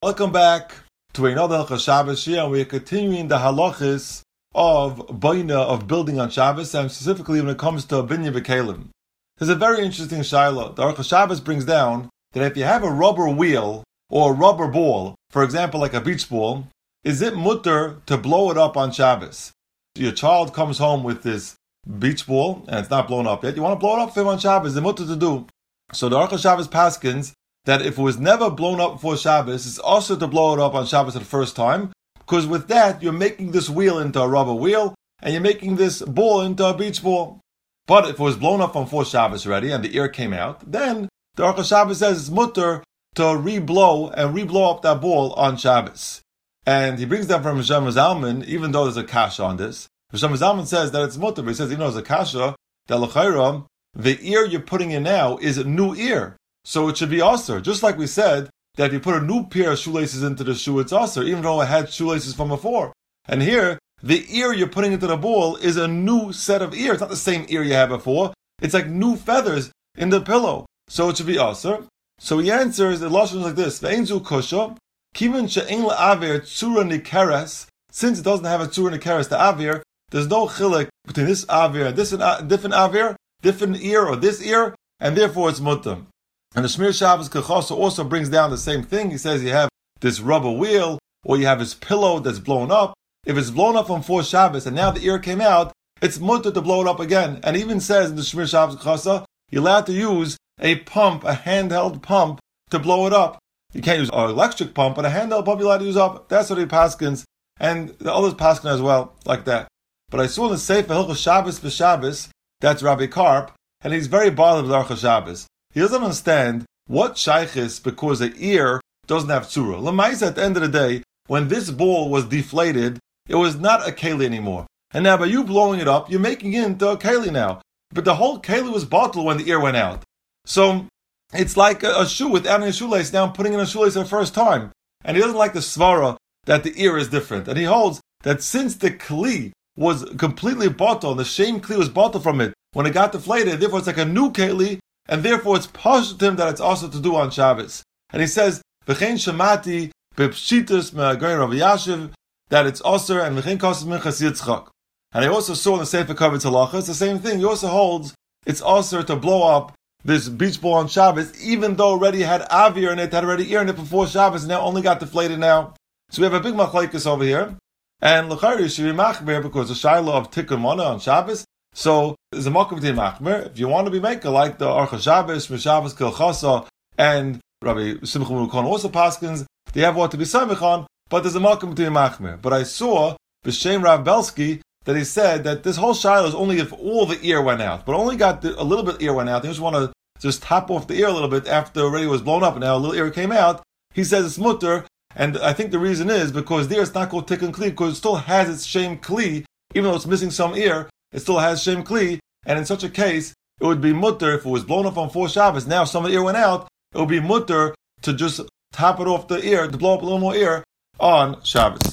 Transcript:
Welcome back to another Hilchos Shabbos Shir, and we are continuing the halachas of boina, of building on Shabbos, and specifically when it comes to binyan v'kelim. There's a very interesting shaila. The Hilchos Shabbos brings down that if you have a rubber wheel or a rubber ball, for example like a beach ball, is it mutter to blow it up on Shabbos? Your child comes home with this beach ball and it's not blown up yet. You want to blow it up for him on Shabbos, it's mutter to do. So the Hilchos Shabbos paskins that if it was never blown up before Shabbos, it's also to blow it up on Shabbos the first time, because with that, you're making this wheel into a rubber wheel, and you're making this ball into a beach ball. But if it was blown up on 4 Shabbos already, and the ear came out, then the Hilchos Shabbos says it's mutter to re-blow up that ball on Shabbos. And he brings that from Hashem Zalman, even though there's a kasha on this. Hashem Zalman says that it's mutter, but he says, there's a kasha, that l'chayra, the ear you're putting in now is a new ear. So it should be aser. Just like we said, that if you put a new pair of shoelaces into the shoe, it's aser, even though it had shoelaces from before. And here, the ear you're putting into the ball is a new set of ear. It's not the same ear you had before. It's like new feathers in the pillow. So it should be aser. So he answers, the lashon is like this, Ve'enzu kosha, kiven she'en la'aver tzura nikeres, since it doesn't have a tzura nikeres, the avir, there's no chilek between this avir and this different avir, different ear or this ear, and therefore it's mutter. And the Shmir Shabbos Kechasa also brings down the same thing. He says you have this rubber wheel, or you have this pillow that's blown up. If it's blown up on 4 Shabbos, and now the ear came out, it's mutter to blow it up again. And even says in the Shmir Shabbos Kechasa, you're allowed to use a pump, a handheld pump, to blow it up. You can't use an electric pump, but a handheld pump you're allowed to use up. That's what he paskins, and the others paskin as well, like that. But I saw in the Sefer Hilchos Shabbos v'Shabbos, that's Rabbi Karp, and he's very bothered with Hilchos Shabbos. He doesn't understand what shaykhis because the ear doesn't have tzura. L'maisa, at the end of the day, when this ball was deflated, it was not a keli anymore. And now by you blowing it up, you're making it into a keli now. But the whole keli was bottled when the ear went out. So it's like a shoe with adding a shoelace, now putting in a shoelace for the first time. And he doesn't like the svara that the ear is different. And he holds that since the kli was completely bottled, the same kli was bottled from it, when it got deflated, therefore it's like a new keli, and therefore it's pashut to him that it's also to do on Shabbos. And he says, V'chein shamati b'pshitus me'agoyin Rav Yashiv, that it's aser, and v'chein kosses minchas Yitzchak. And I also saw in the Sefer Kavod Halacha, it's the same thing. He also holds it's aser to blow up this beach ball on Shabbos, even though already had avir in it, had already ear in it before Shabbos, and now only got deflated now. So we have a big machlekes over here. And l'chayri should be machmer, because the shiloh of tikkun mana on Shabbos, so there's a makom b'tei machmer. If you want to be maker like the Hilchos Shabbos, Shabbos Kechasa, and Rabbi Simcha Mukon also paskins, they have what to be samich on, but there's a makom b'tei machmer. But I saw b'shem Rav Belsky that he said that this whole shiloh is only if all the ear went out, but only got a little bit ear went out. They just want to just top off the ear a little bit after already was blown up, and now a little ear came out. He says it's mutter, and I think the reason is because there it's not called tikkun kli, because it still has its shem kli, even though it's missing some ear. It still has shem kli, and in such a case, it would be mutter if it was blown up on 4 Shabbos. Now some of the ear went out, it would be mutter to just top it off the ear, to blow up a little more ear on Shabbos.